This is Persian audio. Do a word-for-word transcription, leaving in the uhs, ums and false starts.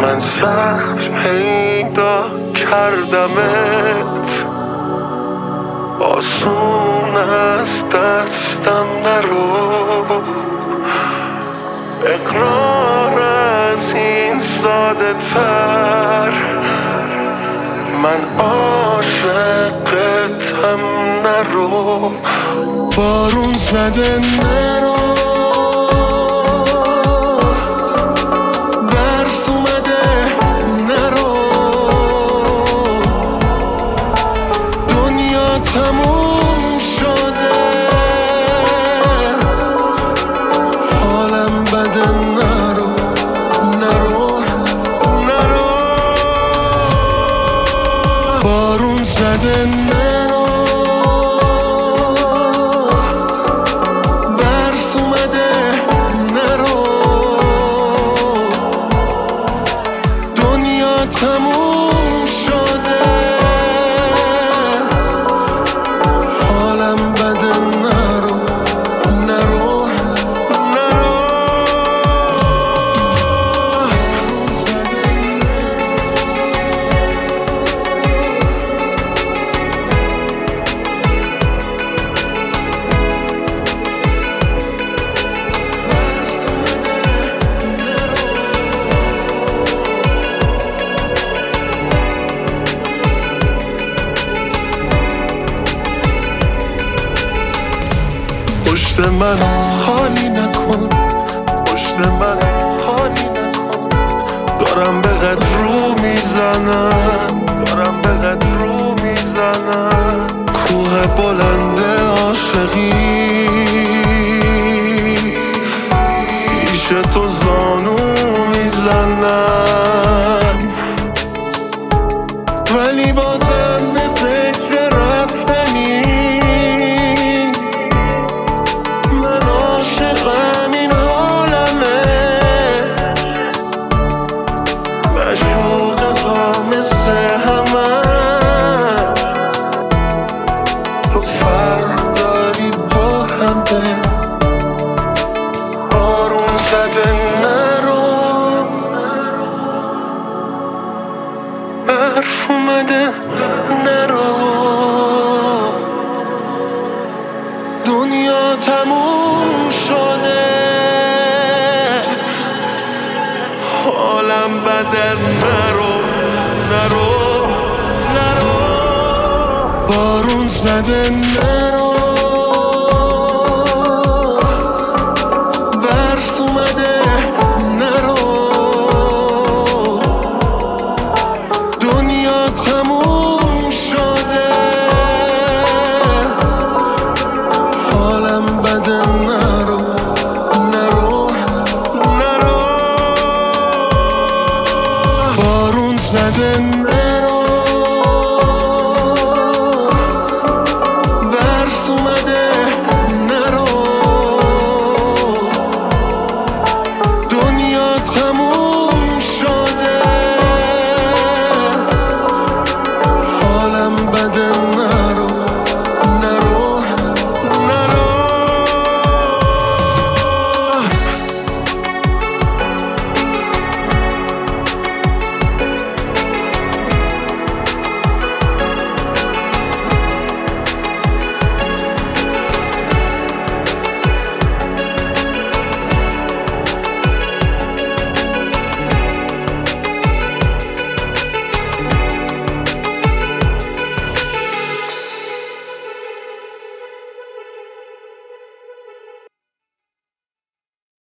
من سخت پیدا کردمت، آسون از دستم نرو. اقرار از این ساده تر، من عاشقتم نرو. بارون زده نرو، برف اومده نرو، دنیا تموم شده، حالم بده نرو نرو نرو. بارون زده نرو، برف اومده نرو، دنیا تموم شده، حالم بده نرو نرو نرو. پشت من خالی نکن، پشت من خالی نکن، دارم به قد رو میزنم، دارم به قد رو میزنم. کوه بلند عاشقی پیش تو زانو میزنم، ولی بازم به فکر رفتنی. من عاشقم این عالمه، معشوقم مثل همه، تو فرق داری با همه. بارون زده نرو، برف اومده نرو، دنیا تموم شده، حالم بده نرو نرو نرو. بارون زده نرو،